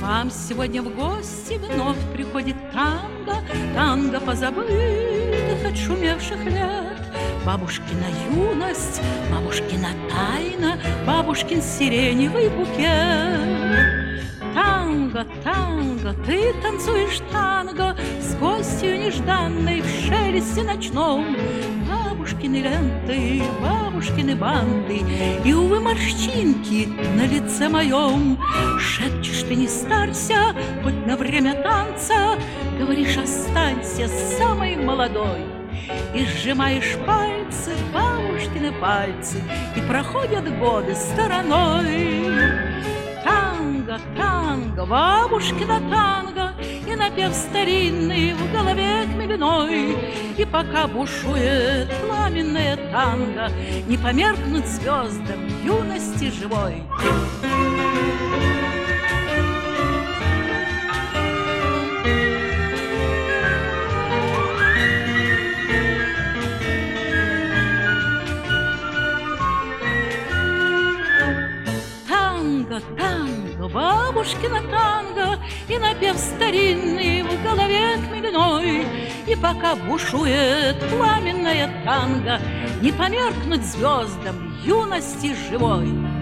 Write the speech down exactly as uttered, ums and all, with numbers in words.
вам сегодня в гости вновь приходит танго, танго позабытых, отшумевших лет. Бабушкина юность, бабушкина тайна, бабушкин сиреневый букет. Танго, танго, ты танцуешь танго с гостью нежданной в шелесте ночном. Бабушкины ленты, бабушкины банды и, увы, морщинки на лице моем. Шепчешь ты: не старься, хоть на время танца, говоришь: останься самой молодой. И сжимаешь пальцы, бабушкины пальцы, и проходят годы стороной. Танго, танго, бабушкина танго, и напев старинный в голове хмельной. И пока бушует пламенное танго, не померкнут звездам юности живой. Танго, танго, бабушкина танго, и напев старинный в голове хмельной. И пока бушует пламенная танго, не померкнуть звездам юности живой.